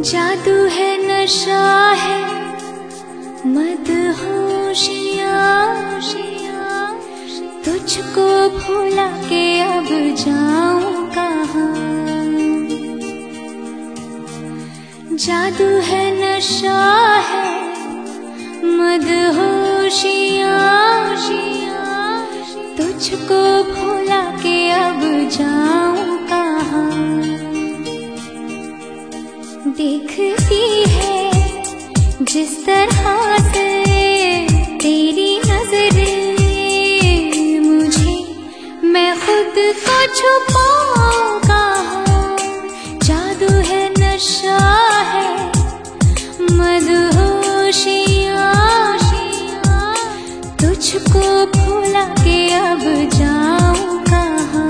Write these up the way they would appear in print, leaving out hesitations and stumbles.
जादू है, नशा है, मदहोशियाँ, तुझको भुला के अब जाऊं कहाँ। जादू है, नशा है, मदहोशियाँ, तुझको भुला के अब जाऊं कहाँ। देखती है जिस तरह से तेरी नजरें मुझे, मैं खुद को छुपाऊं कहाँ। जादू है, नशा है, मदहोशियाँ, तुझको भुला के अब जाऊं कहाँ।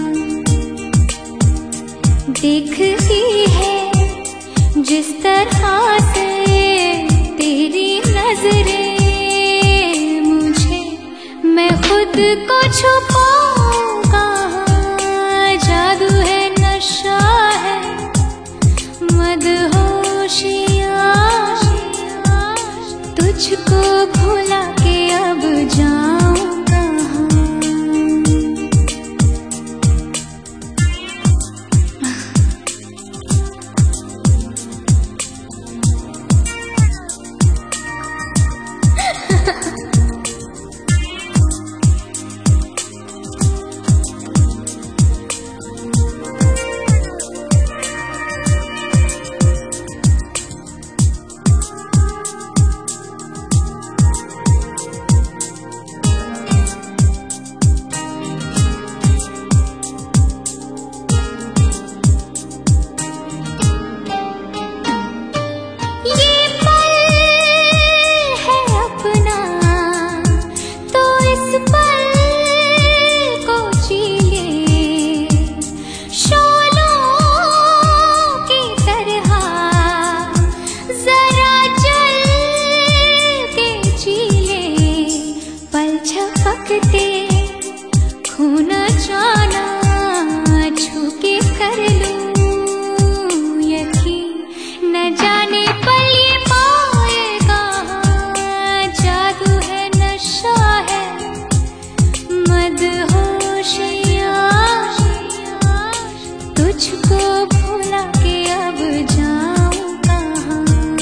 देखती है जिस तरह से तेरी नजरें मुझे, मैं खुद को छुपाऊं कहाँ। जादू है, नशा है, मदहोशियाँ, तुझको भुला के अब जाऊं कहाँ। खोना जाना छू के कर लूं यकीन, न जाने पल ये पाए कहाँ। जादू है, नशा है, मदहोशियाँ, तुझको भुला के अब जाऊं कहाँ।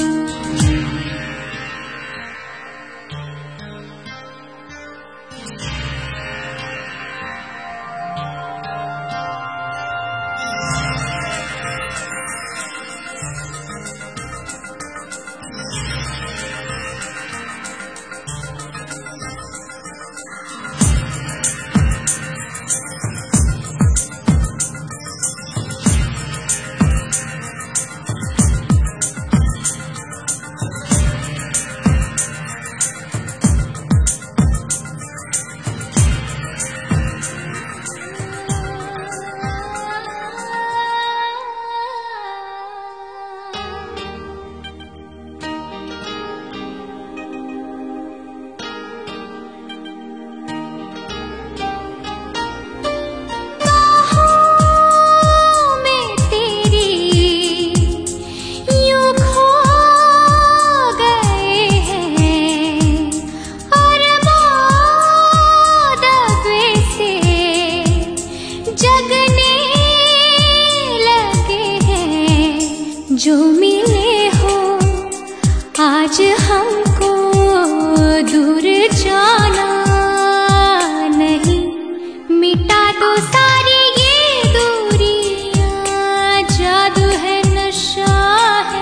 जो मिले हो आज हमको, दूर जाना नहीं, मिटा दो सारी ये दूरियां। जादू है, नशा है,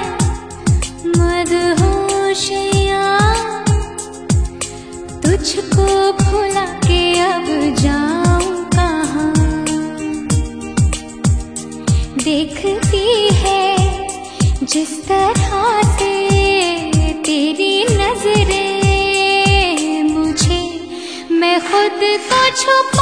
मदहोशियाँ, तुझको भुला के अब जाऊं कहाँ। देखती है जिस तरह से तेरी नजरें मुझे, मैं खुद को छुपा